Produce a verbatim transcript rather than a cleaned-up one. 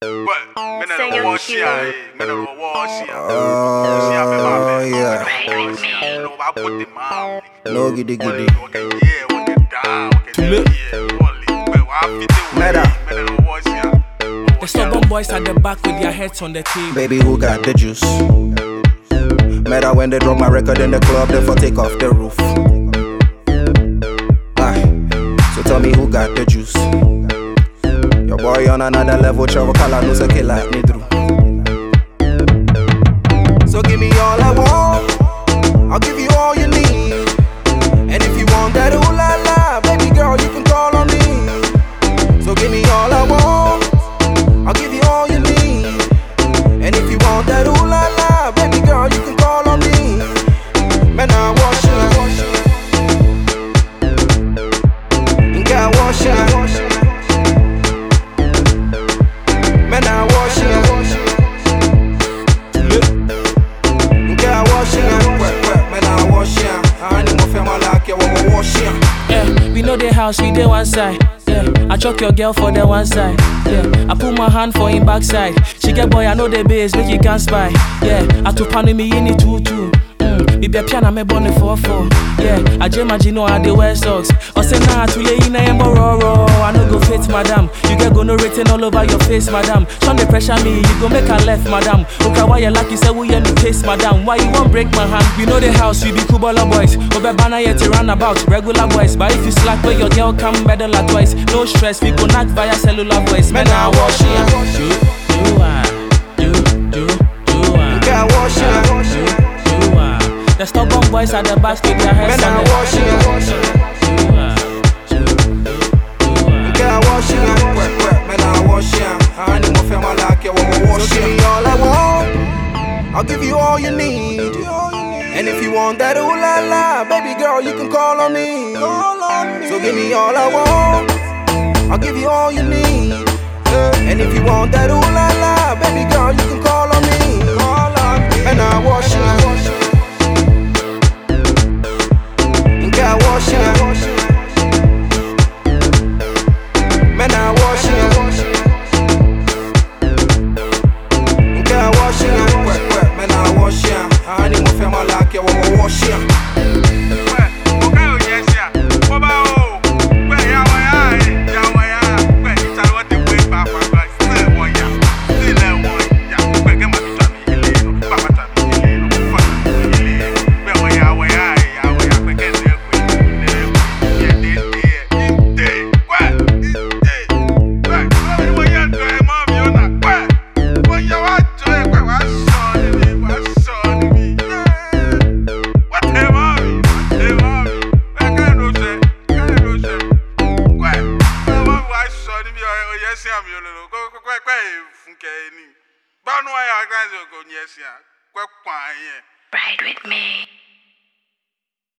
Oh, yeah. No giddy giddy. Meta. The stubborn boys at the back with their heads on the table. Baby, who got the juice? Meta when they drop my record in the club, therefore take off the roof. Aye. So tell me who got the juice? Your boy on another level, travel color, no say like me through. So give me all I want, I'll give you all you need. And if you want that ooh la la, baby girl, you can call on me. So give me all I want, I'll give you all you need. And if you want that ooh la la, baby girl, you can call on me. Man, I wash you, and God wash you. Man, I wash you. Yeah, we know the house, we dey one side. Yeah, I chuck your girl for the one side. Yeah, I put my hand for him backside. She get boy, I know the base, make you can't spy. Yeah, I took pan me in it too too. Me be a piano, me born the four four. Yeah, I just imagine how they wear socks. I say nah, too late in a raw. I no go fit, madam. You get go no written all over your face, madam. Shun the pressure me, you go make a left, madam. Okay, why you like you say we hear me taste, madam? Why you won't break my hand? We know the house, we be Kubala boys. Over banner yet to run about regular boys. But if you slack where your girl come better like twice. No stress, we go knock via cellular voice. Man, I wash you. Do, do, I, do, do, do, I. God wash you. The stubborn boys at the back with their heads Man, on I wash you. God wash you. Man, I wash you. I need more family like you. So give me all I want, I'll give you all you need. And if you want that ooh la la, baby girl, you can call on me. So give me all I want, I'll give you all you need. And if you want that ooh la la, baby girl, you can call on me. And I wash you. God wash you. Man, I wash you. God wash you. Man, I wash you. I need more family like you. I wash you. Ride with me.